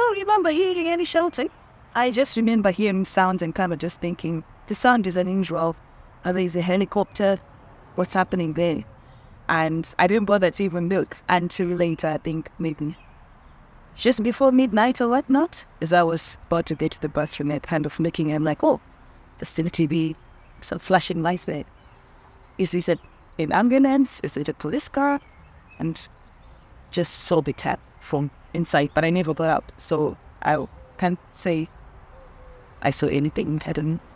don't remember hearing any shouting. I just remember hearing sounds and kind of just thinking, the sound is unusual. There's a helicopter. What's happening there? And I didn't bother to even look until later, I think maybe just before midnight or whatnot, as I was about to get to the bathroom and kind of looking, I'm like, oh, there's still TV, some flashing lights there. Is it an ambulance? Is it a police car? And just saw the tap from inside, but I never got out. So I can't say I saw anything. I don't